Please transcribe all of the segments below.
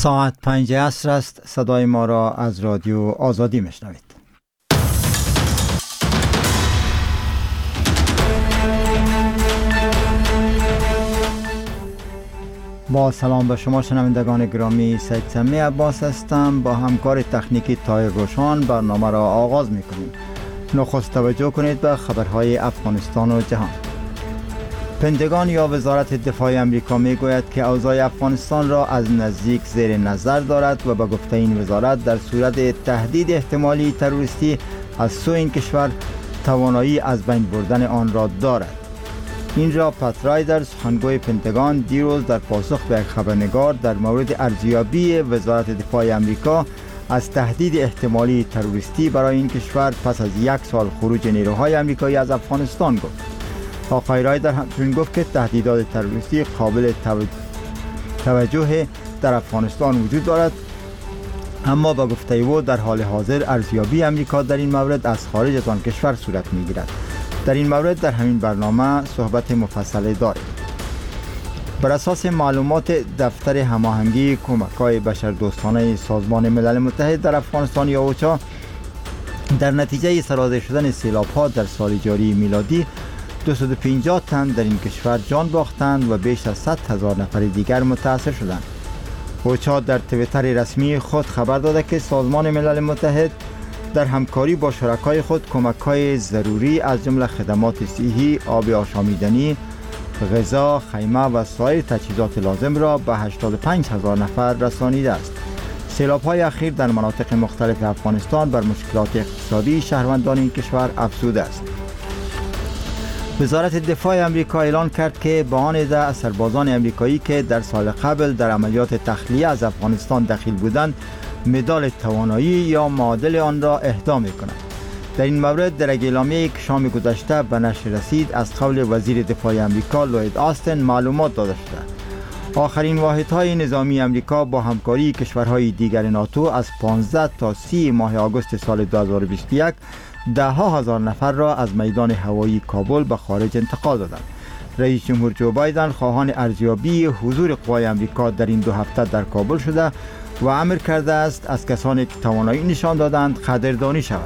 ساعت 5 عصر است. صدای ما را از رادیو آزادی میشنوید. با سلام به شما شنوندگان گرامی، سید سمی عباس هستم. با همکار تکنیکی طاهر روشان برنامه را آغاز میکنیم. نخست توجه کنید به خبرهای افغانستان و جهان. پنتاگون یا وزارت دفاع امریکا میگوید که اوضاع افغانستان را از نزدیک زیر نظر دارد و به گفته این وزارت در صورت تهدید احتمالی تروریستی از سوی این کشور توانایی از بین بردن آن را دارد. این را پت رایدر، سخنگوی پنتاگون، دیروز در پاسخ به یک خبرنگار در مورد ارزیابی وزارت دفاع امریکا از تهدید احتمالی تروریستی برای این کشور پس از 1 سال خروج نیروهای امریکایی از افغانستان گفت. آقای رایدر همچنین گفت که تهدیدات تروریستی قابل توجه در افغانستان وجود دارد، اما با گفته او در حال حاضر ارزیابی امریکا در این مورد از خارج از آن کشور صورت می‌گیرد. در این مورد در همین برنامه صحبت مفصل داریم. بر اساس معلومات دفتر هماهنگی کمک‌های بشردوستانه سازمان ملل متحد در افغانستان یا اوچا، در نتیجه سرازیر شدن سیلاب‌ها در سال جاری میلادی 250 تن در این کشور جان باختند و بیش از 100,000 نفر دیگر متاثر شدند. اوچا در توییتر رسمی خود خبر داده که سازمان ملل متحد در همکاری با شرکای خود کمک‌های ضروری از جمله خدمات صحی، آب آشامیدنی، غذا، خیمه و سایر تجهیزات لازم را به 85,000 نفر رسانیده است. سیلاب‌های اخیر در مناطق مختلف افغانستان بر مشکلات اقتصادی شهروندان این کشور افزوده است. وزارت دفاع امریکا اعلان کرد که به آن عده سربازان امریکایی که در سال قبل در عملیات تخلیه از افغانستان دخیل بودند مدال توانایی یا معادل آن را اهدا می‌کند. در این مورد در یک اعلامیه‌ای که شام گذشته به نشر رسید از قول وزیر دفاع امریکا لوید آستن معلومات داده شده. آخرین واحدهای نظامی امریکا با همکاری کشورهای دیگر ناتو از 15 تا 30 ماه آگوست سال 2021 ده‌ها هزار نفر را از میدان هوایی کابل به خارج انتقال دادند. رئیس جمهور جو بایدن خواهان ارزیابی حضور قوای امریکا در این 2 هفته در کابل شده و امر کرده است از کسانی که توانایی نشان دادند قدردانی شود.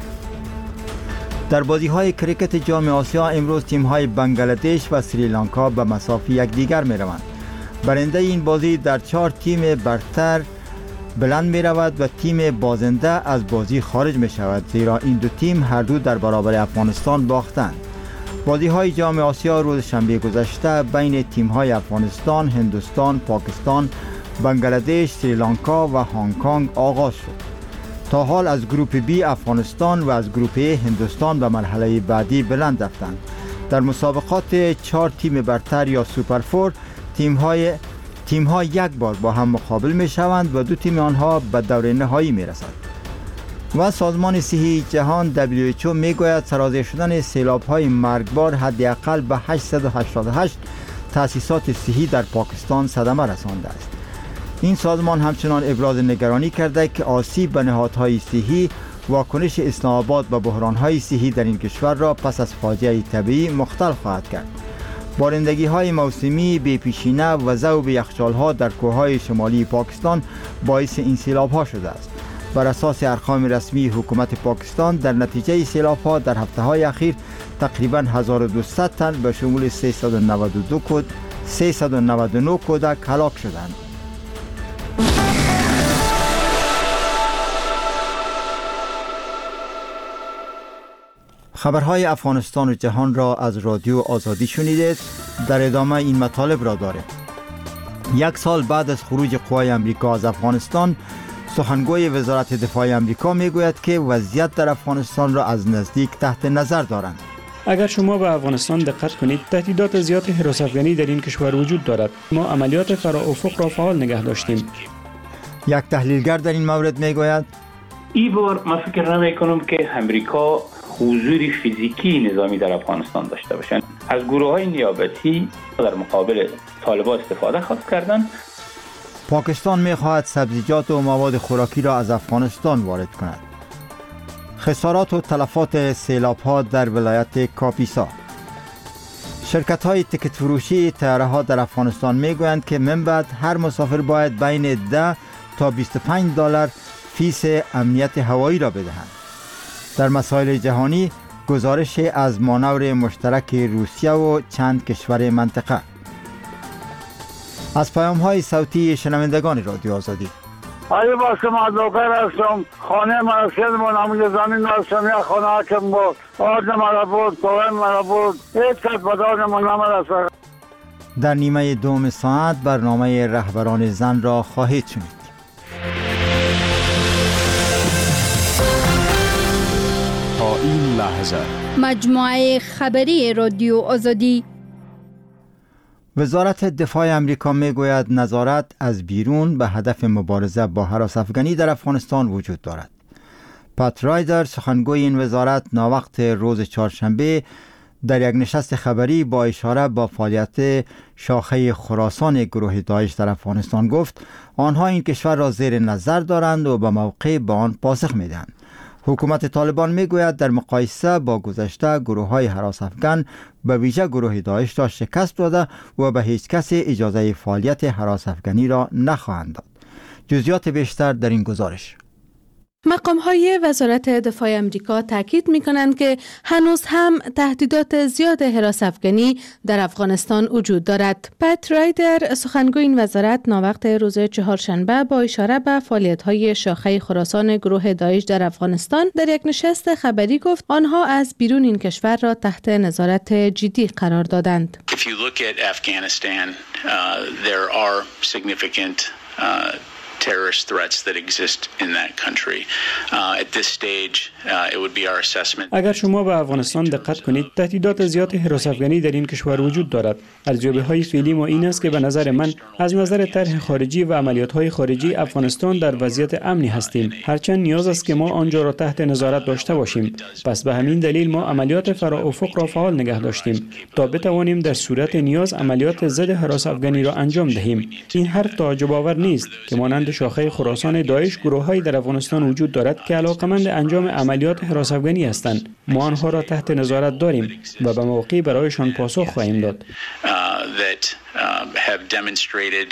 در بازی‌های کریکت جام آسیا امروز تیم‌های بنگلادش و سریلانکا به مسافی یکدیگر می‌روند. برنده این بازی در 4 تیم برتر بلند می رود و تیم بازنده از بازی خارج می شود، زیرا این دو تیم هر دو در برابر افغانستان باختند. بازی های جام آسیا روز شنبه گذشته بین تیم های افغانستان، هندوستان، پاکستان، بنگلادش، سریلانکا و هنگ کنگ آغاز شد. تا حال از گروپ بی افغانستان و از گروپ ای هندوستان به مرحله بعدی بلند رفتند. در مسابقات 4 تیم برتر یا سوپر فور تیم ها یک بار با هم مقابل می شوند و 2 تیم آنها به دور نهایی می رسند. و سازمان صحی جهان WHO می گوید سرازیر شدن سیلاب های مرگبار حداقل به 888 تأسیسات صحی در پاکستان صدمه رسانده است. این سازمان همچنان ابراز نگرانی کرده که آسیب به نهادهای صحی واکنش اسلام آباد به بحران های صحی در این کشور را پس از فاجعه طبیعی مختل خواهد کرد. بارندگی های موسمی بی پیشینه و ذوب یخچال ها در کوههای شمالی پاکستان باعث این سیلاب ها شده است. بر اساس ارقام رسمی حکومت پاکستان در نتیجه سیلاب ها در هفته های اخیر تقریباً 1200 تن به شمول 399 کودک هلاک شدند. خبرهای افغانستان و جهان را از رادیو آزادی شنیدید. در ادامه این مطالب را داریم. 1 سال بعد از خروج قوای امریکا از افغانستان، سخنگوی وزارت دفاع امریکا میگوید که وضعیت در افغانستان را از نزدیک تحت نظر دارند. اگر شما به افغانستان دقت کنید، تهدیدات زیاد حراس افغانی در این کشور وجود دارد. ما عملیات فراافق را فعال نگه داشتیم. یک تحلیلگر در این مورد میگوید این بار من فکر نمی کنم که امریکا حضور فیزیکی نظامی در افغانستان داشته باشند. از گروه‌های نیابتی در مقابل طالبان استفاده خواست کردن. پاکستان می‌خواهد سبزیجات و مواد خوراکی را از افغانستان وارد کند. خسارات و تلفات سیلاب‌ها در ولایت کاپیسا. شرکت های تیکت فروشی طیاره ها در افغانستان می گویند که من بعد هر مسافر باید بین 10 تا 25 دلار فیس امنیت هوایی را بدهند. در مسائل جهانی گزارش از مانور مشترک روسیه و چند کشور منطقه. از پیام های صوتی شنوندگان رادیو آزادی. آیا با شما دوکر هستم، خانه مرسل من همونجا زمین هستم، یا خانه حکم بود، آرد مرا بود، کوهن مرا بود، هیچ کس بدان من نمرسه. در نیمه دوم ساعت برنامه رهبران زن را خواهید شنید. تا این لحظه مجموعه خبری رادیو آزادی. وزارت دفاع امریکا میگوید نظارت از بیرون به هدف مبارزه با هراس افغانی در افغانستان وجود دارد. پات رایدر سخنگوی این وزارت ناوقت روز چهارشنبه در یک نشست خبری با اشاره به فعالیت شاخه خراسان گروه داعش در افغانستان گفت آنها این کشور را زیر نظر دارند و به موقع به آن پاسخ میدهند. حکومت طالبان میگوید در مقایسه با گذشته گروه‌های هراس افغان به ویژه گروه داعش را شکست داده و به هیچ کس اجازه فعالیت هراس افغانی را نخواهند داد. جزئیات بیشتر در این گزارش. مقام‌های وزارت دفاع امریکا تاکید می‌کنند که هنوز هم تهدیدات زیاد هراس افغانی در افغانستان وجود دارد. پات رایدر سخنگوی این وزارت ناوقت روز چهارشنبه با اشاره به فعالیت‌های شاخه خراسان گروه داعش در افغانستان در یک نشست خبری گفت آنها از بیرون این کشور را تحت نظارت جدی قرار دادند. If you look at Afghanistan, there are significant terrorist threats that exist in that country. At this stage, it would be our assessment. اگر شما به افغانستان دقت کنید، تهدیدات زیاد هراس افغانی در این کشور وجود دارد. ارزیابی‌های فعلی ما این است که به نظر من از نظر طرح خارجی و عملیات‌های خارجی افغانستان در وضعیت امنی هستیم. هرچند نیاز است که ما آنجا را تحت نظارت داشته باشیم. پس به همین دلیل ما عملیات فراافق را فعال نگه داشتیم تا بتوانیم در صورت نیاز عملیات ضد هراس افغانی را انجام دهیم. این حرف تعجب آور نیست که مانند شاخه خراسان داعش گروه‌هایی در افغانستان وجود دارد که علاقمند انجام عملیات هراس افغانی هستند. ما آنها را تحت نظارت داریم و به موقع برایشان پاسخ خواهیم داد. Have demonstrated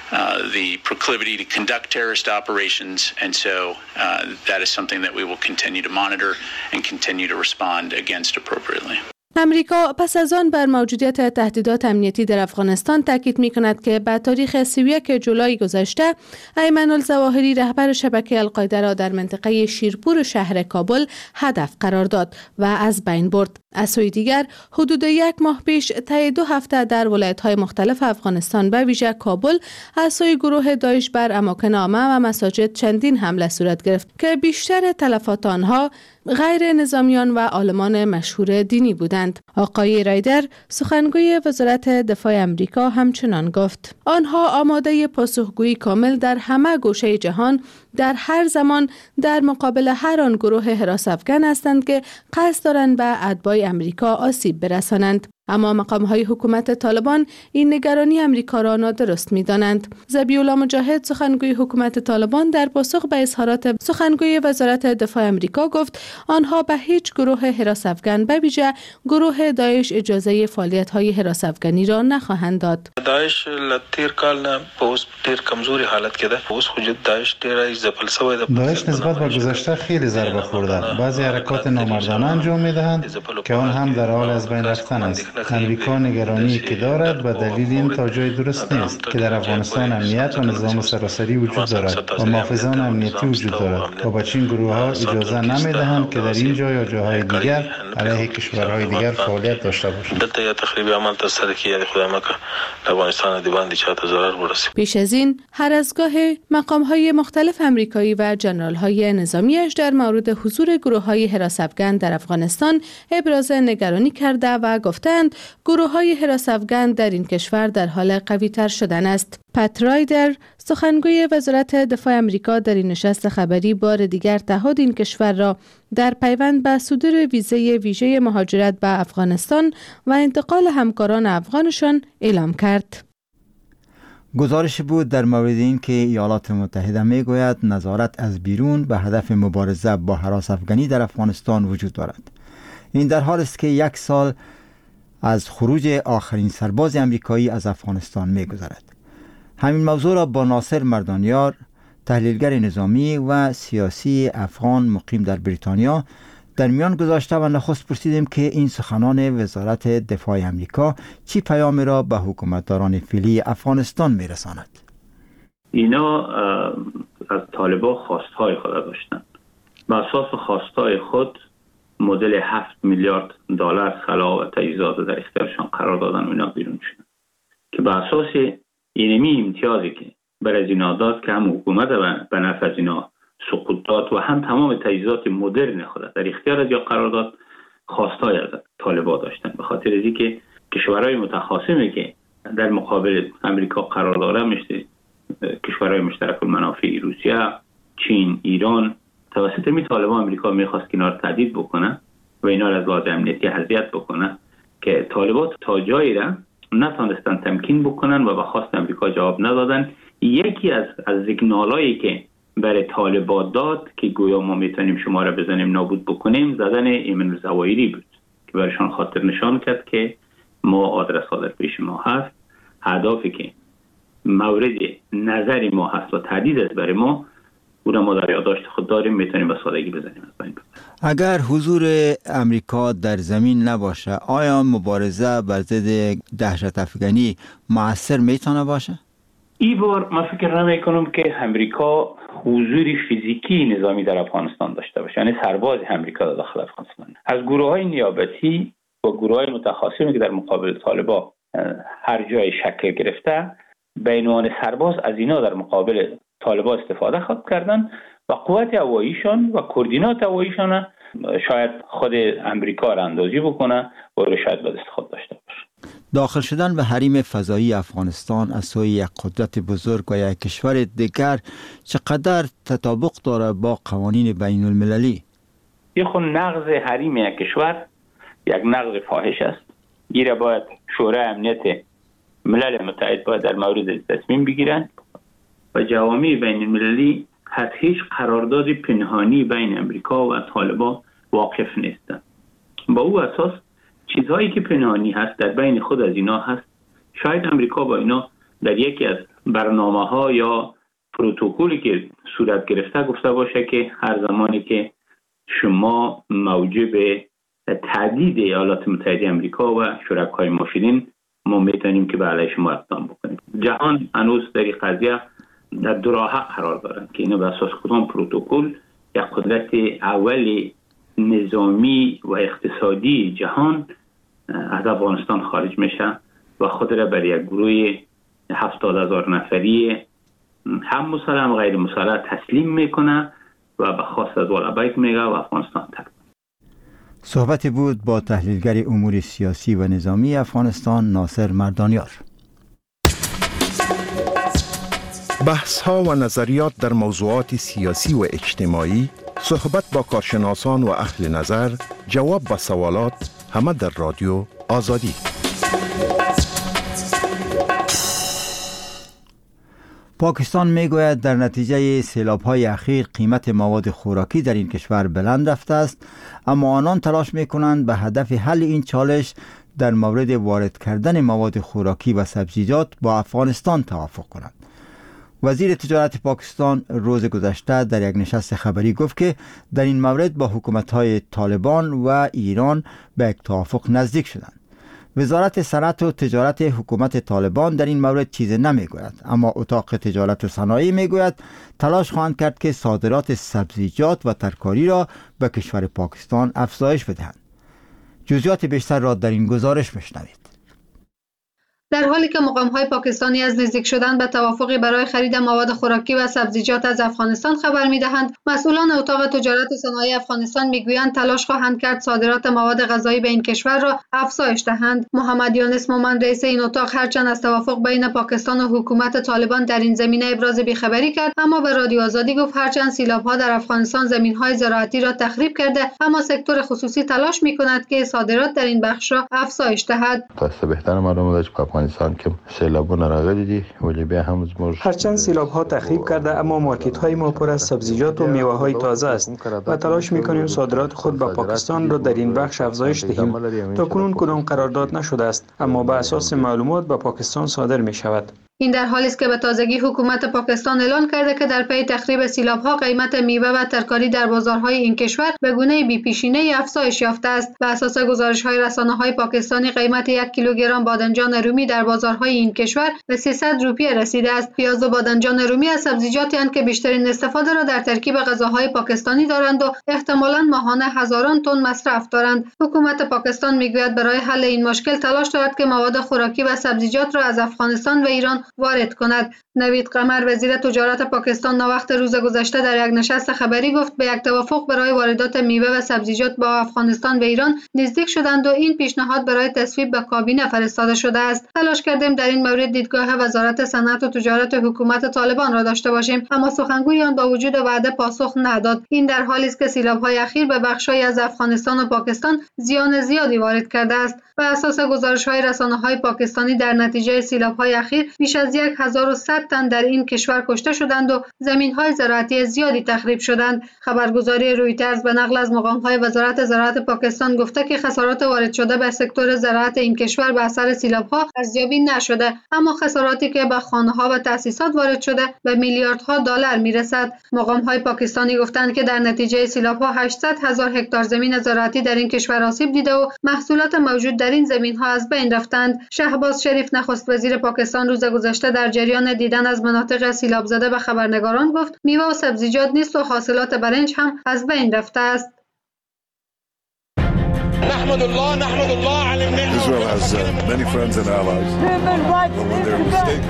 the proclivity to conduct terrorist operations, and so that is something that we will continue to monitor and continue to respond against appropriately. امریکا پس از آن بر موجودیت تهدیدات امنیتی در افغانستان تاکید می‌کند که به تاریخ 31 جولای گذشته ایمن الظواهری رهبر شبکه القاعده را در منطقه شیرپور شهر کابل هدف قرار داد و از بین برد. از سوی دیگر حدود 1 ماه پیش طی 2 هفته در ولایت‌های مختلف افغانستان به ویژه کابل از سوی گروه داعش بر اماکن عامه و مساجد چندین حمله صورت گرفت که بیشتر تلفات آنها غیر نظامیان و عالمان مشهور دینی بودند. آقای رایدر سخنگوی وزارت دفاع امریکا همچنان گفت آنها آماده پاسخگویی کامل در همه گوشه جهان در هر زمان در مقابل هر آن گروه هراس افغان هستند که قصد دارند به اتباع امریکا آسیب برسانند. اما مقام‌های حکومت طالبان این نگرانی امریکا را نادرست می‌دانند. ذبیح‌الله مجاهد سخنگوی حکومت طالبان در پاسخ به اظهارات سخنگوی وزارت دفاع امریکا گفت آنها به هیچ گروه هراس افغان به ویژه گروه داعش اجازه فعالیت‌های هراس افغانی را نخواهند داد. داعش لتیر کال نه پوس ډیر کمزوري حالت کې ده. پوس خو داعش ډیر ځپل شوی ده. داعش نسبت به گذشته خیلی ضربه خورده. بعضی حرکات نامردانه انجام می‌دهند که آن هم در حال از بین رفتن است. امریکا نگرانی که دارد به دلیل این تا جای درست نیست که در افغانستان امنیت و نظام سراسری وجود دارد و محافظان امنیتی وجود دارد و به چین گروه ها اجازه نمیدهند که در این جا یا جاهای دیگر علیه کشورهای دیگر فعالیت داشته باشند. دلته یا تخریبی عمل ترسره کی یعنی خدای مکه افغانستان دی باندې چاته ضرر برسه. پیش از این هر از گاه مقام‌های مختلف امریکایی و ژنرال‌های نظامیش در مورد حضور گروه‌های هراس افغان در افغانستان ابراز نگرانی کرده و گفتند گروه‌های هراس افغان در این کشور در حال قوی‌تر شدن است. پات رایدر سخنگوی وزارت دفاع امریکا در این نشست خبری بار دیگر تعهد این کشور را در پیوند به صدور ویزه ویژه مهاجرت به افغانستان و انتقال همکاران افغانشان اعلام کرد. گزارش بود در مورد این که ایالات متحده میگوید نظارت از بیرون به هدف مبارزه با هراس افغانی در افغانستان وجود دارد. این در حال است که 1 سال از خروج آخرین سرباز امریکایی از افغانستان می‌گذرد. همین موضوع را با ناصر مردانیار، تحلیلگر نظامی و سیاسی افغان مقیم در بریتانیا در میان گذاشته و نخست پرسیدیم که این سخنان وزارت دفاع امریکا چی پیامی را به حکومتداران فعلی افغانستان میرساند. اینا از طالبان خواستهای خود داشتند. بر اساس خواستهای خود مدل 7 میلیارد دلار سلاح و تجهیزات در اختیارشان قرار دادن و اینا بیرون شدن که بر اساس اینمی امتیازی که بر از اینا داد که هم حکومت به نفع از اینا سقوط داد و هم تمام تجهیزات مدرن خود در اختیار از یا قرار داد خواستهای از طالبان داشتن. به خاطر از اینکه کشورهای متخاصمی که در مقابل امریکا قرار داره مثل کشورهای مشترک المنافع روسیه، چین، ایران، توسط طالبان امریکا میخواست که اینا رو تهدید بکنه و اینا رو از لحاظ امنیتی اذیت بکنه که طالبان تا جایی را نتونستن تمکین بکنن و به خواست امریکا جواب ندادن. یکی از سیگنالایی که برای طالبان داد که گویا ما میتونیم شما را بزنیم نابود بکنیم زدن ایمن الظواهری بود که برایشان خاطر نشان کرد که ما آدرس ها در پیش ما هست، هدفی که مورد نظر ما هست و تهدید است برای ما اون ما در یادداشت خود داریم، میتونیم به سادگی بزنیم از بین. اگر حضور امریکا در زمین نباشه آیا مبارزه بر ضد دهشت افغانی مؤثر میتونه باشه؟ این بار من فکر نمی‌کنم که امریکا حضور فیزیکی نظامی در افغانستان داشته باشه، یعنی سرباز امریکا در داخل افغانستان. از گروه‌های نیابتی و گروه‌های متخاصمی که در مقابل طالبان هر جای شکل گرفته به عنوان سرباز از اینا در مقابل طالبان استفاده خواهد کردن و قوت هواییشان و کوردینات هواییشان شاید خود امریکا را اندازی بکنه و رو شاید به دست خود داشته باشه. داخل شدن به حریم فضایی افغانستان از سوی یک قدرت بزرگ و یک کشور دیگر چقدر تطابق داره با قوانین بین المللی؟ یه خود نقض حریم یک کشور یک نقض فاحش است. این باید شورای امنیت ملل متحد باید در مورد تصمیم بگیرن و جوامع بین المللی حتی هیچ قرارداد پنهانی بین امریکا و طالبان واقف نیستن. با او اساس چیزهایی که پنهانی هست در بین خود از اینا هست. شاید امریکا با اینا در یکی از برنامه‌ها یا پروتکلی که صورت گرفته گفته باشه که هر زمانی که شما موجب تهدید ایالات متحده امریکا و شرکای ما شدین ما میتونیم که به علیه شما اقدام بکنیم. جهان هنوز در این قضیه در دو راه قرار دارند که اینا به اساس کدام پروتکل یک قدرت اول نظامی و اقتصادی جهان از افغانستان خارج میشه و خود را بر یک گروه 70,000 نفری هم مسلح هم غیر مسلح تسلیم میکنه و به خواست از والابیت میگه و افغانستان ترک. صحبتی بود با تحلیلگر امور سیاسی و نظامی افغانستان ناصر مردانیار. بحث‌ها و نظریات در موضوعات سیاسی و اجتماعی، صحبت با کارشناسان و اهل نظر، جواب به سوالات، همه در رادیو آزادی. پاکستان میگوید در نتیجه سیلاب‌های اخیر قیمت مواد خوراکی در این کشور بلند رفته است، اما آنان تلاش می‌کنند به هدف حل این چالش در مورد وارد کردن مواد خوراکی و سبزیجات با افغانستان توافق کنند. وزیر تجارت پاکستان روز گذشته در یک نشست خبری گفت که در این مورد با حکومت‌های طالبان و ایران به یک توافق نزدیک شدند. وزارت صنعت و تجارت حکومت طالبان در این مورد چیزی نمیگوید، اما اتاق تجارت و صنایع میگوید تلاش خواهند کرد که صادرات سبزیجات و ترکاری را به کشور پاکستان افزایش بدهند. جزئیات بیشتر را در این گزارش میشنوید. در حالی که مقام‌های پاکستانی از نزدیک شدن به توافقی برای خرید مواد خوراکی و سبزیجات از افغانستان خبر می‌دهند، مسئولان اتاق تجارت و صنایع افغانستان می‌گویند تلاش خواهند کرد صادرات مواد غذایی به این کشور را افزایش دهند. محمد یونس مومند رئیس این اتاق هرچند از توافق بین پاکستان و حکومت طالبان در این زمینه ابراز بی‌خبری کرد، اما به رادیو آزادی گفت هرچند سیلاب‌ها در افغانستان زمین‌های زراعتی را تخریب کرده، اما سکتور خصوصی تلاش می‌کند که صادرات در این بخش را افزایش دهد. بهتر معلومه که افغانستان که سیلابونه راغلي دي ولی بیا هم زموږ هرچند سیلاب ها تخریب کرده اما مارکت های ما پر از سبزیجات و میوه های تازه است و تلاش میکنیم صادرات خود به پاکستان را در این بخش افزایش دهیم. تا کنون کدام قرارداد نشده است اما به اساس معلومات به پاکستان صادر می شود. این در حالی است که به تازگی حکومت پاکستان اعلان کرده که در پی تخریب سیلاب‌ها قیمت میوه و ترکاری در بازارهای این کشور به گونه بی‌پیشینه‌ای افزایش یافته است. بر اساس گزارش‌های رسانه‌های پاکستانی قیمت 1 کیلوگرم بادمجان رومی در بازارهای این کشور به 300 روپیه رسیده است. پیاز و بادمجان رومی از سبزیجاتی هستند که بیشترین استفاده را در ترکیب غذاهای پاکستانی دارند و احتمالاً ماهانه هزاران تن مصرف دارند. حکومت پاکستان میگوید برای حل این مشکل تلاش دارد که مواد خوراکی و سبزیجات را از افغانستان و ایران وارد کند. نوید قمر وزیر تجارت پاکستان ناوقت روز گذشته در یک نشست خبری گفت به یک توافق برای واردات میوه و سبزیجات با افغانستان و ایران نزدیک شدند و این پیشنهاد برای تصویب به کابینه فرستاده شده است. تلاش کردیم در این مورد دیدگاه وزارت صنعت و تجارت حکومت طالبان را داشته باشیم اما سخنگوی آن با وجود وعده پاسخ نداد. این در حالی است که سیلاب‌های اخیر به بخش‌هایی از افغانستان و پاکستان زیان زیادی وارد کرده است. بر اساس گزارش‌های رسانه‌های پاکستانی در نتیجه سیلاب‌های اخیر بیش از 1100 تن در این کشور کشته شدند و زمین‌های زراعتی زیادی تخریب شدند. خبرگزاری رویترز به نقل از مقام‌های وزارت زراعت پاکستان گفته که خسارات وارد شده به سکتور زراعت این کشور به اثر سیلاب‌ها ارزیابی نشده اما خساراتی که به خانه‌ها و تأسیسات وارد شده به میلیاردها دلار میرسد. مقام‌های پاکستانی گفتند که در نتیجه سیلاب‌ها 800,000 هکتار زمین زراعتی در این کشور آسیب دیده و محصولات موجود در این زمین‌ها از بین رفتند. شهباز شریف نخست وزیر پاکستان روز گذشته در جریان دیدن از مناطق سیلاب زده به خبرنگاران گفت میوه و سبزیجات نیست و حاصلات برنج هم از بین رفته است. نحمد الله على النعمة. Israel has many friends and allies. But when they're mistaken.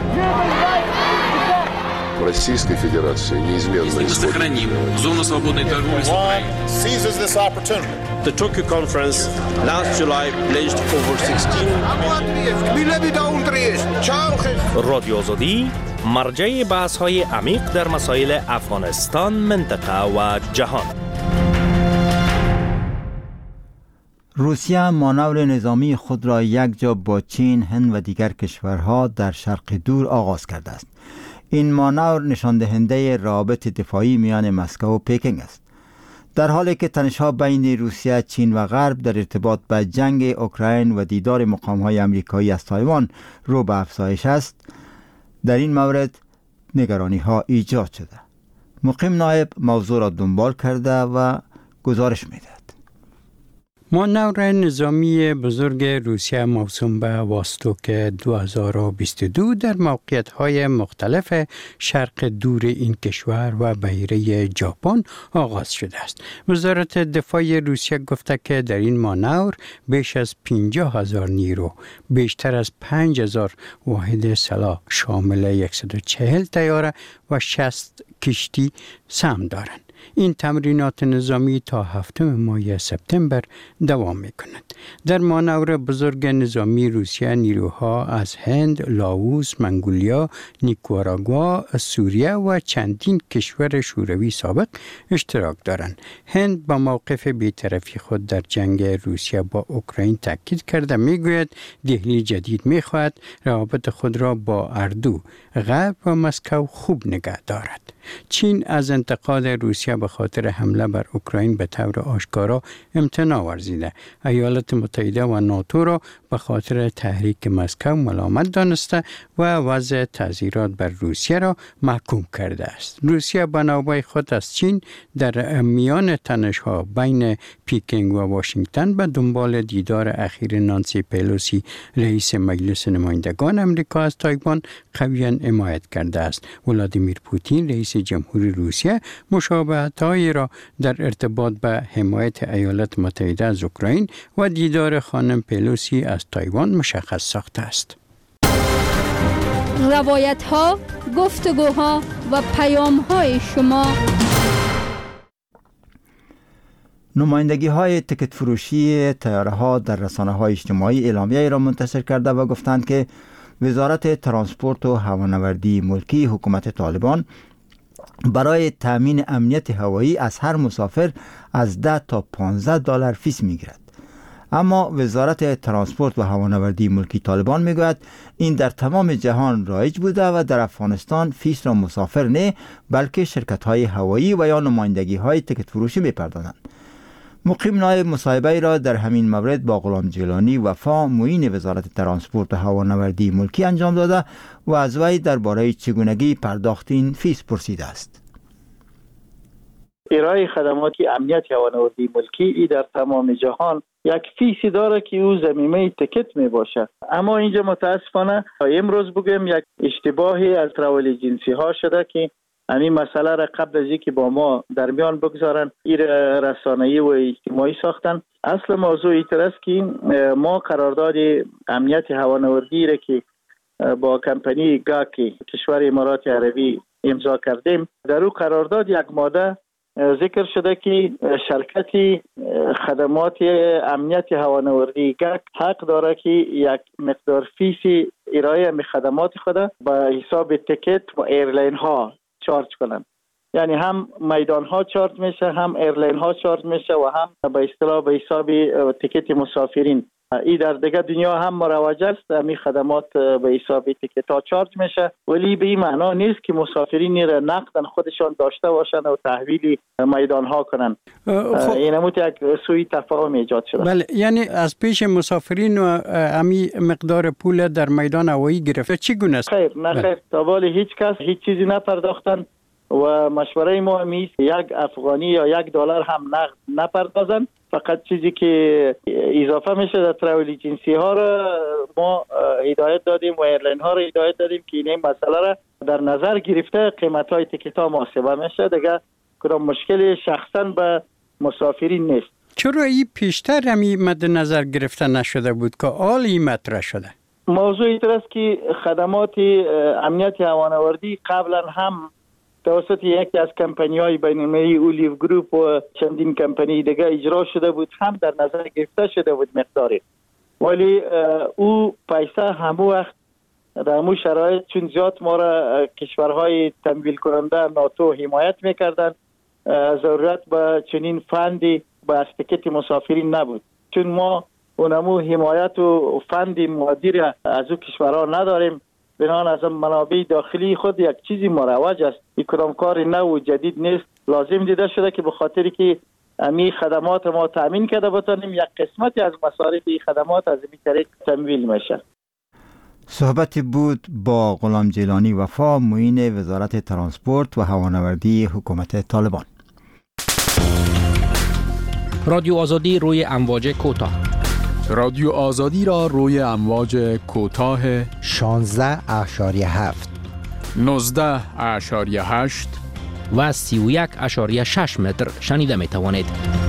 Российской Федерации неизменно сохраним зону свободной торговли с Украиной. Seizes this opportunity. The Tokyo conference last July pledged over 16 رادیو آزادی مرجع بحث‌های عمیق در مسائل افغانستان، منطقه و جهان. روسیه مانور نظامی خود را یک جا با چین، هند و دیگر کشورها در شرق دور آغاز کرده است. این مانور نشان دهنده روابط دفاعی میان مسکو و پکینگ است. در حالی که تنش‌ها بین روسیه، چین و غرب در ارتباط به جنگ اوکراین و دیدار مقام‌های آمریکایی از تایوان رو به افزایش است، در این مورد نگرانی‌ها ایجاد شده. مقیم نایب موضوع را دنبال کرده و گزارش می‌دهد. مانور نظامی بزرگ روسیه موسوم به واستوک 2022 در موقعیت‌های مختلف شرق دور این کشور و بحیره ژاپن آغاز شده است. وزارت دفاع روسیه گفته که در این مانور بیش از 50,000 نیرو، بیشتر از 5,000 واحد سلاح شامل 140 طیاره و 60 کشتی سهم دارند. این تمرینات نظامی تا 7 ماه سپتامبر دوام می‌کند. در مانور بزرگ نظامی روسیه نیروها از هند، لاوس، منگولیا، نیکاراگوا، سوریه و چندین کشور شوروی سابق اشتراک دارند. هند با موقف بی‌طرفی خود در جنگ روسیه با اوکراین تاکید کرده میگوید دهلی جدید می‌خواهد روابط خود را با اردو، غرب و مسکو خوب نگه دارد. چین از انتقاد روسیه به خاطر حمله بر اوکراین به طور آشکارا امتناع ورزیده. ایالات متحده و ناتو را به خاطر تحریک مسکو ملامت دانسته و وضع تعزیرات بر روسیه را محکوم کرده است. روسیه به نوبه خود از چین در میان تنش‌ها بین پکینگ و واشنگتن به دنبال دیدار اخیر نانسی پلوسی رئیس مجلس نمایندگان آمریکا از تایوان قویاً حمایت کرده است. ولادیمیر پوتین رئیس جمهوری روسیه مشابهت‌هایی را در ارتباط به حمایت ایالات متحده از اوکراین و دیدار خانم پلوسی از تایوان مشخص ساخته است. روایت‌ها، گفتگوها و پیام‌های شما. نمایندگی‌های تکت فروشی طیاره‌ها در رسانه‌های اجتماعی اعلامیه‌ای را منتشر کرده و گفتند که وزارت ترانسپورت و هوانوردی ملکی حکومت طالبان برای تامین امنیت هوایی از هر مسافر از 10 تا 15 دلار فیس می‌گیرد. اما وزارت ترانسپورت و هوانوردی ملکی طالبان میگوید این در تمام جهان رایج بوده و در افغانستان فیس را مسافر نه بلکه شرکت‌های هوایی و یا نمایندگی‌های تکت فروشی می‌پردازند. مقیم نایب مصاحبه را در همین مورد با غلام جیلانی وفا معین وزارت ترانسپورت و هوانوردی ملکی انجام داده و از وی درباره چگونگی پرداخت این فیس پرسیده است. ارائه خدمات امنیت هوانوردی ملکی در تمام جهان یک فیسی داره که او ضمیمه تکت می باشه، اما اینجا متاسفانه امروز بگم یک اشتباهی از تراول جنسی ها شده که همین مسئله را قبل از اینکه با ما در میان بگذارن این رسانه‌ای و اجتماعی ساختن. اصل موضوع این است که ما قرارداد امنیت هوانوردی را که با کمپانی گاکی کشور امارات عربی امضا کردیم، در او قرارداد یک ماده ذکر شده که شرکت خدمات امنیت هوانوردی گاک حق داره که یک مقدار فیس ارائه خدمات خود به حساب تکت و ایرلاین ها چارج کنن. یعنی هم میدان ها چارج میشه، هم ایرلاین ها چارج میشه و هم به اصطلاح به حساب تکت مسافرین. این در دیگه دنیا هم مروج است، همین خدمات به حساب تکت ها چارج میشه، ولی به این معنا نیست که مسافرین را نقدن خودشان داشته باشن و تحویل میدان ها کنن. این هم یک سوء تفاهم ایجاد شده. بله، یعنی از پیش مسافرین و همین مقدار پول در میدان هوایی گرفته چگونه است؟ خیر نه خیر، تا حال هیچ کس هیچ چیزی نپرداختن و مشوره ما همیست یک افغانی یا $1 هم نقد نپردازن. فقط چیزی که اضافه میشه در تراول جنسی ها را ما هدایت دادیم و ایرلاین ها را هدایت دادیم که این مسئله را در نظر گرفته قیمت های تکت ها محاسبه میشه. دیگه کدام مشکلی شخصا به مسافرین نیست. چرا این پیشتر همی مد نظر گرفته نشده بود که عالی مطرح شده؟ موضوع این است که خدمات امنیت هوانوردی قبلا هم توسط یکی از کمپانی‌های بین‌المللی اولیو گروپ و چندین کمپانی دیگه اجرا شده بود، هم در نظر گرفته شده بود مقداری، ولی او پیسه همو وقت در همو شرایط چون زیاد ما را کشورهای تمویل کننده ناتو حمایت میکردن، ضرورت به چنین فندی به از تکت مسافرین نبود، چون ما اونمو حمایت و فند مادی از او کشورها نداریم. بنان از منابع داخلی خود یک چیزی مروج است، این کدام کار نو و جدید نیست. لازم دیده شده که به خاطری که امی خدمات ما تامین کرده بتانیم یک قسمتی از مصارف این خدمات از این طریق تمویل میشه. صحبتی بود با غلام جیلانی وفا معین وزارت ترانسپورت و هوانوردی حکومت طالبان. رادیو آزادی روی امواج کوتاه. رادیو آزادی را روی امواج کوتاه 16.7 19.8 و 31.6 متر شنیده می توانید.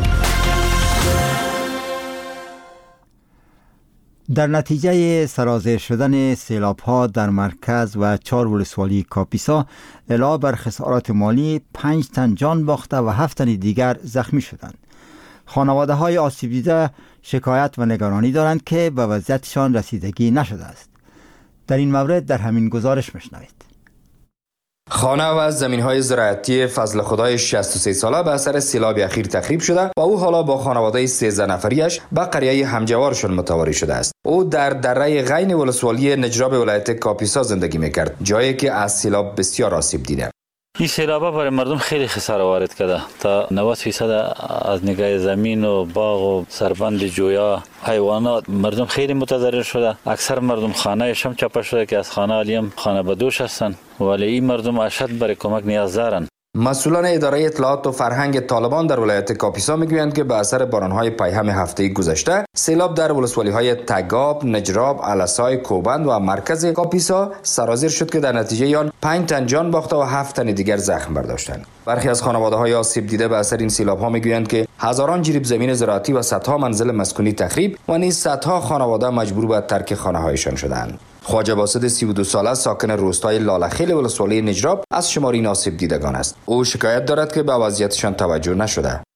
در نتیجه سرازیر شدن سیلاب‌ها در مرکز و 4 ولسوالی کاپیسا علاوه بر خسارات مالی 5 تن جان باخته و 7 تن دیگر زخمی شدند. خانواده های آسیب دیده شکایت و نگرانی دارند که به وضعیتشان رسیدگی نشده است. در این مورد در همین گزارش میشنوید. خانه و زمین‌های زراعتی فضل خدای 63 ساله به اثر سیلاب اخیر تخریب شده و او حالا با خانواده 13 نفریش به قریه همجوارشان متواری شده است. او در دره غین ولسوالی نجراب ولایت کاپیسا زندگی می‌کرد، جایی که از سیلاب بسیار آسیب دیده. این سیلابا برای مردم خیلی خساره وارد کرده. تا 90% از نگاه زمین و باغ و سربند جویا حیوانات مردم خیلی متضرر شده. اکثر مردم خانه‌شان چاپه شده که از خانه علیم خانه بدوش هستند، ولی این مردم اشد برای کمک نیاز دارند. مسئولان اداره اطلاعات و فرهنگ طالبان در ولایت کاپیسا میگویند که به اثر بارانهای پیهم هفته گذشته سیلاب در ولسوالی‌های تگاب، نجراب، علسای، کوبند و مرکز کاپیسا سرازیر شد که در نتیجه آن 5 تن جان باخته و 7 تن دیگر زخم برداشتند. برخی از خانواده‌های آسیب دیده به اثر این سیلاب‌ها میگویند که هزاران جریب زمین زراعتی و صدها منزل مسکونی تخریب و نیز صدها خانواده مجبور به ترک خانه‌هایشان شدند. خواجه باسط 32 ساله ساکن روستای لاله‌خیل ولسوالی نجراب از شماری آسیب دیدگان است. او شکایت دارد که به وضعیتشان توجه نشده.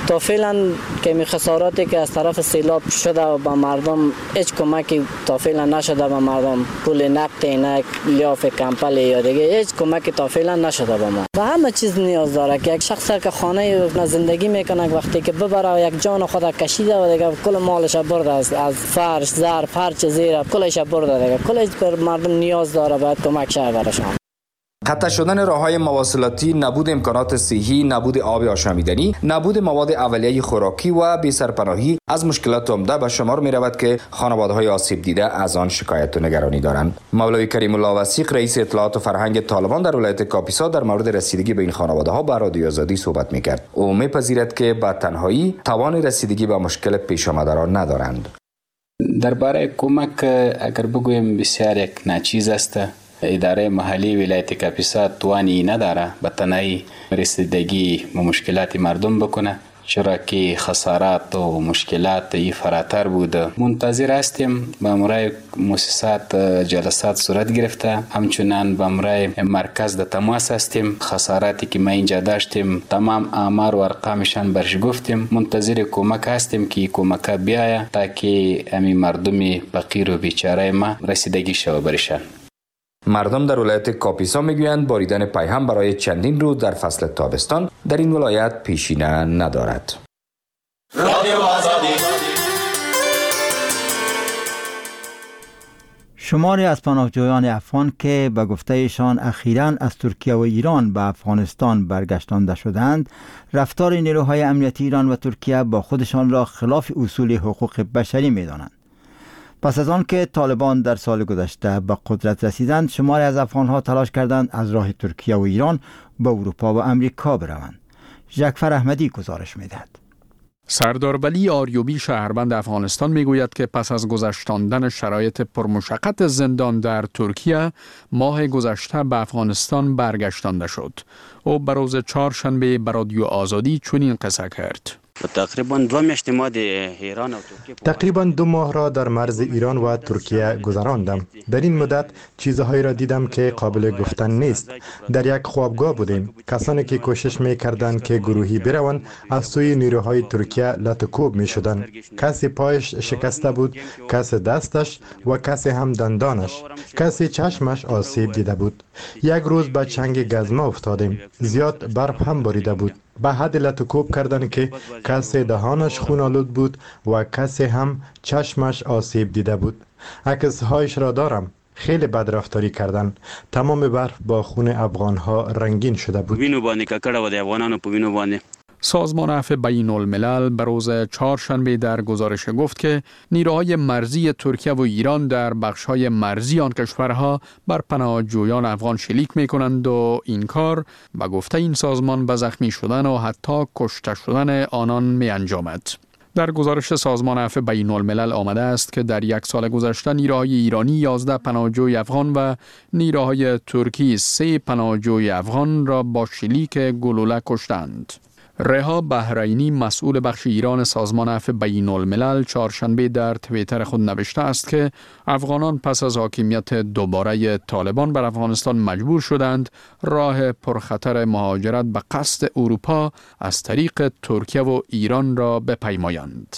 تا فعلا که خساراتی که از طرف سیلاب شده و به مردم هیچ کمکی تا فعلا نشده به مردم، پول نقد اینک لیاف کمپل یا دیگه هیچ کمکی تا فعلا نشده به ما. به همه چیز نیاز داره که یک شخص که خانه زندگی میکنه وقتی که ببره یک جان خود کشیده و دیگه کل مالش برده از فرش ظرف هر چیز زیر کلش برده دیگه کلش پر مردم نیاز داره باید کمک شه برشان. قطع شدن راه‌های مواصلاتی، نبود امکانات صحی، نبود آب آشامیدنی، نبود مواد اولیه خوراکی و بی‌سرپناهی از مشکلات عمده به شمار می‌رود که خانواده‌های آسیب دیده از آن شکایت و نگرانی دارند. مولوی کریم الله وثیق رئیس اطلاعات و فرهنگ طالبان در ولایت کاپیسا در مورد رسیدگی به این خانواده‌ها با رادیو آزادی صحبت می‌کرد. او می‌پذیرد که به تنهایی توان رسیدگی به مشکل پیش آمده را ندارند. درباره کمک اگر بگویم بسیار یک ناچیز است. اداره محلی ولایت کاپیسا توانی نداره به تنهایی رسیدگی به مشکلات مردم بکنه، چرا که خسارات و مشکلات فراتر بوده. منتظر هستیم به امرای مؤسسات جلسات صورت گرفته، همچنان به امرای مرکز د تماس هستیم. خساراتی که ما اینجا داشتیم تمام آمار و ارقامشان برش گفتیم. منتظر کمک هستیم که کمک بیاید تا که امی مردم فقیر و بیچاره ما رسیدگی شو برشن. مردم در ولایت کاپیسا میگویند باریدن پیهم برای چندین روز در فصل تابستان در این ولایت پیشینه ندارد. رادیو آزادی. شماری از پناهجویان افغان که به گفته ایشان اخیراً از ترکیه و ایران به افغانستان برگشتانده شدند، رفتار نیروهای امنیتی ایران و ترکیه با خودشان را خلاف اصول حقوق بشری می‌دانند. پس از آن که طالبان در سال گذشته به قدرت رسیدند، شماری از افغانها تلاش کردند از راه ترکیه و ایران به اروپا و امریکا بروند. جعفر احمدی گزارش می‌دهد. سردار ولی آریوبی شهروند افغانستان میگوید که پس از گذشتاندن شرایط پرمشقت زندان در ترکیه، ماه گذشته به افغانستان برگشتانده شد. او به روز چهارشنبه به رادیو آزادی چنین قصه کرد. تقریباً 2 ماه را در مرز ایران و ترکیه گذراندم. در این مدت چیزهایی را دیدم که قابل گفتن نیست. در یک خوابگاه بودیم. کسانی که کوشش می‌کردند که گروهی بروند از سوی نیروهای ترکیه لطوکوب می‌شدند. کسی پایش شکسته بود، کسی دستش و کسی هم دندانش. کسی چشمش آسیب دیده بود. یک روز به چنگ گزمه افتادیم. زیاد برف هم باریده بود. به حد لطوکوب کردن که کسی دهانش خونالود بود و کسی هم چشمش آسیب دیده بود. عکسهایش را دارم. خیلی بد رفتاری کردن. تمام برف با خون افغانها رنگین شده بود. سازمان عفو بین الملل به روز چهارشنبه در گزارش گفت که نیروهای مرزی ترکیه و ایران در بخش‌های مرزی آن کشورها بر پناهجویان افغان شلیک می‌کنند و این کار به گفته این سازمان به زخمی شدن و حتی کشته شدن آنان می‌انجامد. در گزارش سازمان عفو بین الملل آمده است که در 1 سال گذشته نیروهای ایرانی 11 پناهجوی افغان و نیروهای ترکی 3 پناهجوی افغان را با شلیک گلوله کشتند. رها بحرینی مسئول بخش ایران سازمان عفو بین الملل چهارشنبه در توییتر خود نوشته است که افغانان پس از حاکمیت دوباره طالبان بر افغانستان مجبور شدند راه پرخطر مهاجرت به قصد اروپا از طریق ترکیه و ایران را بپیمایند.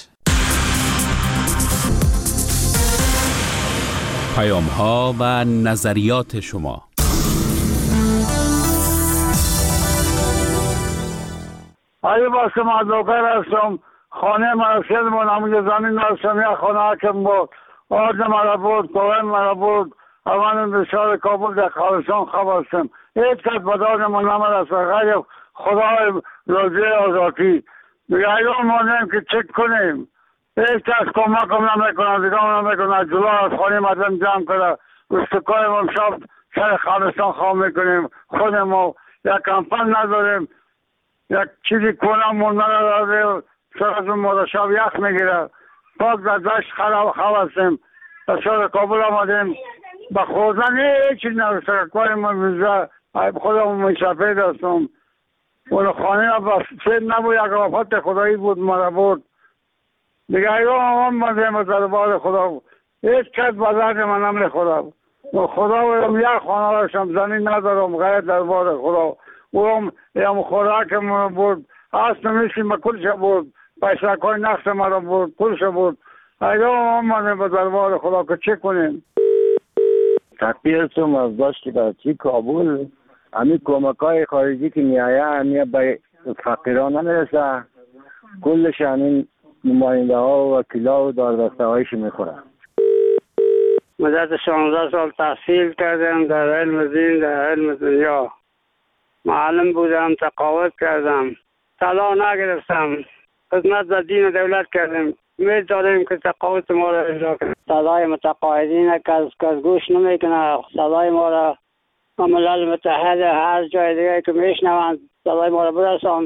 پیام‌ها و نظریات شما. آیا باشم از دوکر هستم. خانه مرسل من همونجا زمین هستم. یک خانه حکم بود. آرد مرا بود. کوهن مرا بود. اوان به شهر کابل در خالصان خواب هستم. هیچ کس بدان من نمرسه. غیر خدای روزی آزادی. دیگه ایران مانیم که چک کنیم. هیچ کس کمک هم نمیکنه. دیگه هم نمیکنه. جلو از خانه مدن جمع کرده. استکای من شب سر خالصان خواب میکنیم. خودم یک کمپن نداریم. یک چیزی کنم مونده نداره. سر از اون مورد شب یخ میگیره. پاک در دشت خراب هستیم. در شهر کابل آمدیم. به خوردن هیچی نداره. کاری من ویزا خودم میشفید هستم. اون خانه بس سید نبود. یک آفت خدایی بود مرا بود. دیگه ایران هم مدیم از دربار خدا. هیچ کس بزرگ من نمی خدا. خدا ویم یک خانه راشم زمین ندارم غیر دربار خدا. اون خوراک من بود. اصلا میشیم کلش بود پیسکای نقص مرا بود کلش بود ایام آمدیم به دربار خدا که چه کنیم. تقدیرتون از داشتی برچی کابل همین کمکای خارجی که میایه همین به فقیران نمیرسه کلش همین نماینده ها و وکیلا و داردسته هایش میخوره. مدت 16 سال تحصیل کردم در علم دین در علم دنیا. معلم بودم تقاعد کردم طلا نگرفتم خدمت در دین و دولت کردم. امید داریم که تقاعد ما را اجرا کنیم. صدای متقاعدین کس گوش نمیکنه. صدای ما را ملل متحد هر جای دیگه که میشنوند صدای ما را برساند.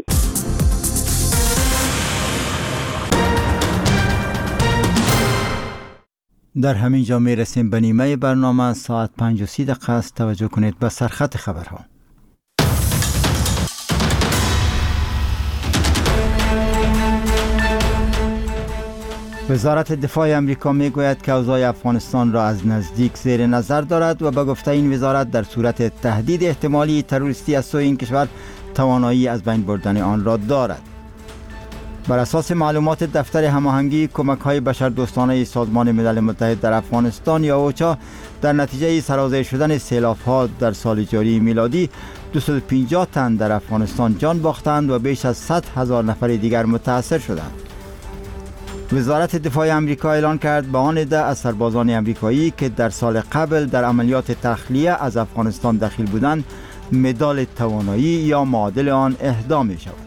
در همین جا می رسیم به نیمه برنامه. ساعت 5:30 است. توجه کنید به سرخط خبرها. وزارت دفاع امریکا می گوید که اوضاع افغانستان را از نزدیک زیر نظر دارد و به گفته این وزارت در صورت تهدید احتمالی تروریستی از سوی این کشور توانایی از بین بردن آن را دارد. بر اساس معلومات دفتر هماهنگی کمک‌های بشردوستانه سازمان ملل متحد در افغانستان یا اوچا در نتیجه سرازیر شدن سیلاب‌ها در سال جاری میلادی 250 تن در افغانستان جان باختند و بیش از 100,000 نفر دیگر متاثر شدند. وزارت دفاع امریکا اعلان کرد به آن عده از سربازان امریکایی که در سال قبل در عملیات تخلیه از افغانستان داخل بودند مدال توانایی یا معادل آن اهدا می شود.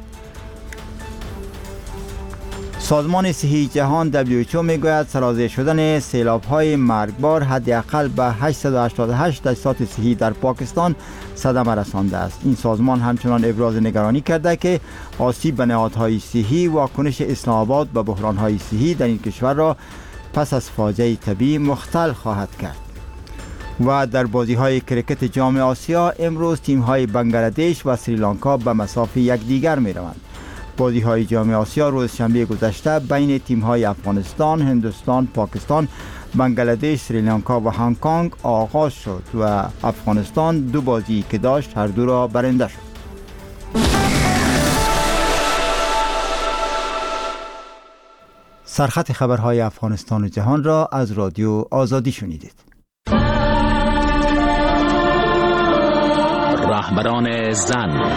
سازمان صحی جهان WHO میگوید سرازیر شدن سیلاب‌های مرگبار حداقل به 888 تاسیسات صحی در پاکستان صدمه رسانده است. این سازمان همچنان ابراز نگرانی کرده که آسیب به نهادهای صحی واکنش اسلام آباد به بحران‌های صحی در این کشور را پس از فاجعه طبیعی مختل خواهد کرد. و در بازی‌های کرکت جام آسیا امروز تیم‌های بنگلادش و سریلانکا به مسافه یکدیگر می‌روند. بازی‌های جام آسیا روز شنبه گذشته بین تیم‌های افغانستان، هندوستان، پاکستان، بنگلادش، سریلانکا و هنگ کنگ آغاز شد و افغانستان 2 بازی که داشت هر دو را برنده شد. سرخط خبرهای افغانستان و جهان را از رادیو آزادی شنیدید. رهبران زن.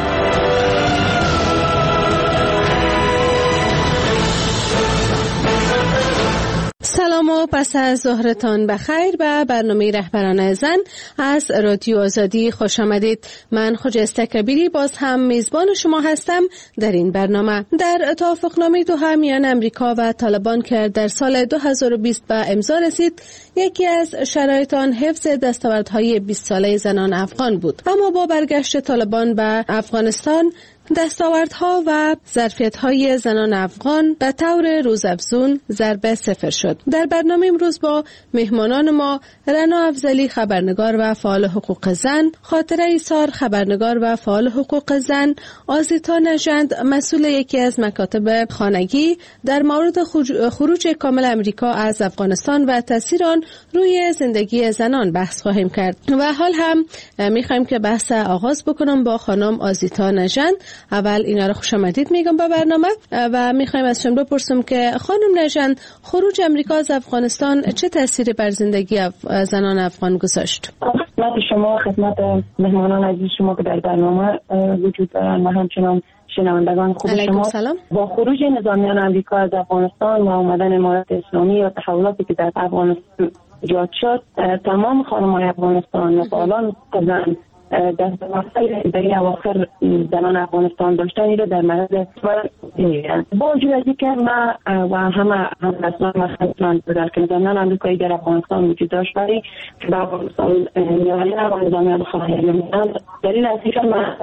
سلام و پس از ظهرتان بخیر به برنامه رهبران زن از رادیو آزادی خوش آمدید. من خجسته کبیری باز هم میزبان شما هستم در این برنامه. در توافقنامه دوحه میان امریکا و طالبان که در سال 2020 به امضا رسید، یکی از شرایط آن حفظ دستاوردهای 20 ساله زنان افغان بود. اما با برگشت طالبان به افغانستان دستاوردها و ظرفیت‌های زنان افغان به طور روزافزون ضرب صفر شد. در برنامه امروز با مهمانان ما رنا افضلی خبرنگار و فعال حقوق زن، خاطره ایسار خبرنگار و فعال حقوق زن، آزیتا نژند مسئول یکی از مکاتب خانگی در مورد خروج کامل امریکا از افغانستان و تاثیر آن روی زندگی زنان بحث خواهیم کرد. و حال هم می‌خوایم که بحث آغاز بکنم با خانم آزیتا نژند. اول اینا رو خوش آمدید میگم با برنامه و میخوایم از شما بپرسم که خانم نژند خروج امریکا از افغانستان چه تأثیری بر زندگی زنان افغان گذاشت؟ خدمت شما، خدمت مهمانان عزیز شما که در برنامه وجود دارن و همچنان شنوندگان خوب شما. سلام. با خروج نظامیان امریکا از افغانستان و آمدن امارات اسلامی و تحولاتی که در افغانستان ایجاد شد، تمام خانم‌های افغانستان و فعالان زن دستاوردهای در اواخر زنان افغانستان داشتن رو در مورد با وجود از اینکه ما و همه هم‌نسلان و خدمتان در که زنان امریکایی در افغانستان وجود داشت ولی در افغانستان میانی افغانستان خواهی میدن دلیل از اینکه ما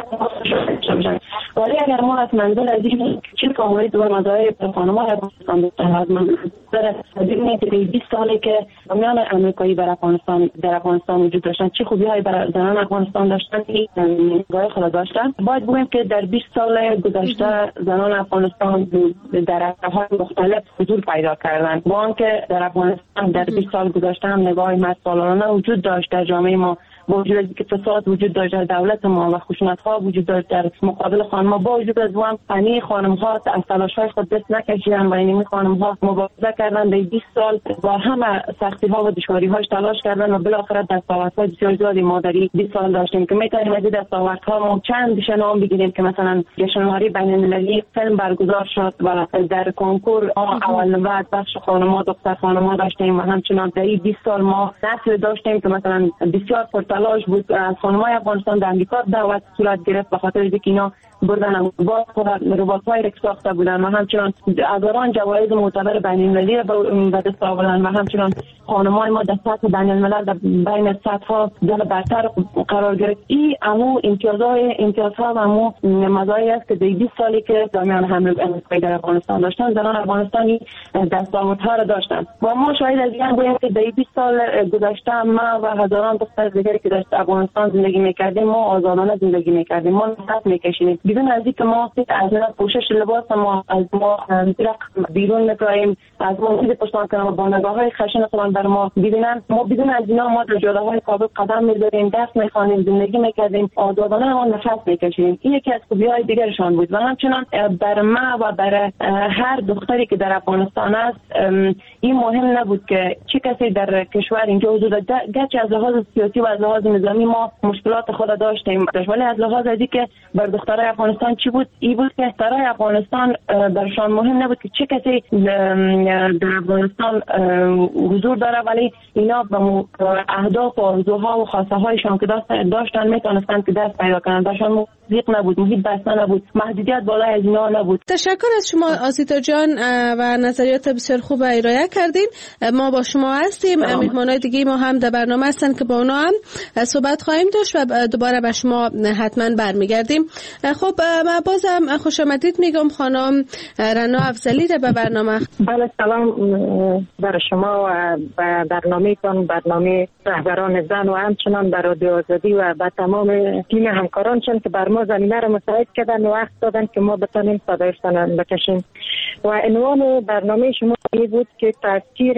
ولی اگر ما از منظر از این چه فواید و مزایای خانم‌های افغانستان داشتن از منظر این که 20 ساله که میان امریکایی در افغانستان وجود داشتن چه خوبی‌هایی برای زنان افغانستان داشتن نگاه خود داشتن، باید بگویم که در 20 سال گذشته زنان افغانستان در عرصه‌های مختلف حضور پیدا کردند. با آنکه در افغانستان در 20 سال گذشته هم نگاه مردسالارانه وجود داشت در جامعه ما با وجود از اینکه فساد وجود داشت دولت ما و خشونت‌ها وجود داشت در مقابل خانم‌ها، با وجود از اون همه خانم‌ها از تلاش‌های خود دست نکشیدن و این خانم‌ها مبارزه کردن در 20 سال با همه سختی‌ها و دشواری‌هاش تلاش کردن و بالاخره دستاوردهای بسیار زیادی ما در 20 سال داشتیم که می‌تونیم از دستاوردها ما چند نام بگیریم که مثلا جشنواره بین‌المللی فیلم برگزار شد و در کنکور اول بعد بخش خانم‌ها دختر خانم‌ها داشتیم و همچنان در 20 سال ما نسل داشتیم که مثلا بسیار پرتلاش بود از خانم‌های افغانستان در آمریکا دعوت صورت گرفت به خاطر اینکه اینا بردن رباط‌های رکس ساخته بودن و همچنان هزاران جوایز معتبر بین‌المللی به دست آوردن و همچنان خانم‌های ما در سطح بین‌الملل در بین سطح‌ها جل برتر قرار گرفت. این امو امتیازها و امو مزایایی است که در 20 سالی که دامیان حمل در افغانستان داشتن زنان افغانستانی دستاوردها را داشتن و ما شاهد از این بودیم که در 20 سال گذشته ما و هزاران دختر دیگری که در افغانستان زندگی می‌کردیم ما آزادانه زندگی می‌کردیم، ما نفس می‌کشیدیم بدون از اینکه ما از پوشش لباس ما از ما بیرون می‌آییم، از ما چیزی پشتان کنیم با نگاه‌های خشن خودمان بر ما ببینن. ما بدون از اینا ما در جاده‌های کابل قدم می‌ذاریم، درس می‌خوانیم، زندگی می‌کردیم، آزادانه ما نفس می‌کشیدیم. این یکی از خوبی‌های دیگرشان بود و همچنان بر ما و بر هر دختری که در افغانستان است این مهم نبود که چه کسی در کشور اینجا حضور داشت، گرچه از لحاظ سیاسی و از لحاظ نظامی ما مشکلات خود داشتیم، ولی از لحاظ اینکه بر دخترای افغانستان چی بود؟ این بود که دخترای افغانستان برشان مهم نبود که چه کسی در افغانستان حضور داره، ولی اینا به اهداف و آرزوها و خواسته هایشان که داشتن میتونستند که دست پیدا کنند. برشان ضیق نبود، محیط بسته نبود، محدودیت بالای از اینا نبود. تشکر از شما آزیتا جان و نظریات بسیار خوب ارائه کردین. ما با شما هستیم، مهمانای دیگه ما هم در برنامه هستن که با اونا هم صحبت خواهیم داشت و دوباره به شما حتما برمیگردیم. خب ما بازم خوش آمدید میگم خانم رنا افضلی رو به برنامه. بله سلام بر شما و برنامه‌تون، برنامه رهبران زن و همچنان بر رادیو آزادی و به تمام تیم همکارانشون که بر ما زمینه رو مساعد کردن و وقت دادن که ما بتونیم صدایشان بکشیم. و عنوان برنامه شما این بود که تاثیر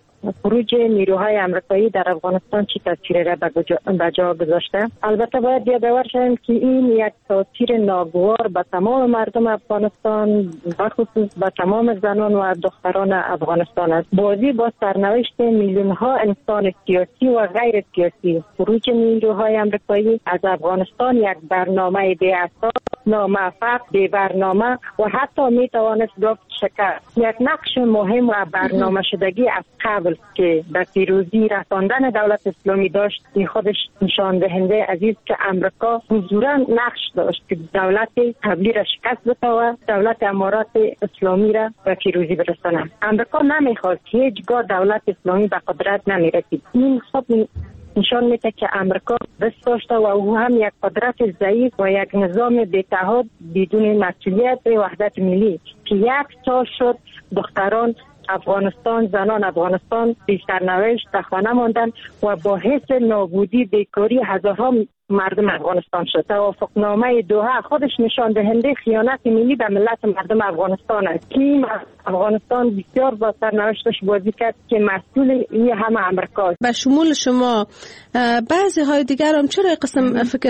خروج نیروهای آمریکایی در افغانستان چی تاثیری را به جا گذاشته. البته باید یادآور شویم که این یک تاثیر ناگوار به تمام مردم افغانستان، بخصوص به تمام زنان و دختران افغانستان است. بازی با سرنوشت میلیون ها انسان سیاسی و غیر سیاسی. خروج نیروهای آمریکایی از افغانستان یک برنامه بی اساس، ناموفق، بی برنامه و حتی می توانست گفت شکست. یک نقش مهم و برنامه شدگی از قبل که به پیروزی رساندن دولت اسلامی داشت، این خودش نشان دهنده عزیز که امریکا حضوراً نقش داشت که دولت قبلی را شکست بده و دولت امارات اسلامی را به پیروزی برساند. امریکا نمیخواست که هیچگاه دولت اسلامی به قدرت نمیرسید. این خب نشان میده که امریکا دست داشته و او هم یک قدرت ضعیف و یک نظام بی‌تحاد بدون مسئولیت و وحدت ملی که یک سال شد دختران افغانستان، زنان افغانستان بی سرنوشت در خانه ماندن و باعث نابودی بیکاری هزارها مردم افغانستان شد. توافقنامه دوحه خودش نشان دهنده خیانت ملی به ملت مردم افغانستان است که افغانستان بسیار با سرنوشتش بازی کرد که مسئول این همه امریکا است. به شمول شما بعضی های دیگر هم چرا قسم فکر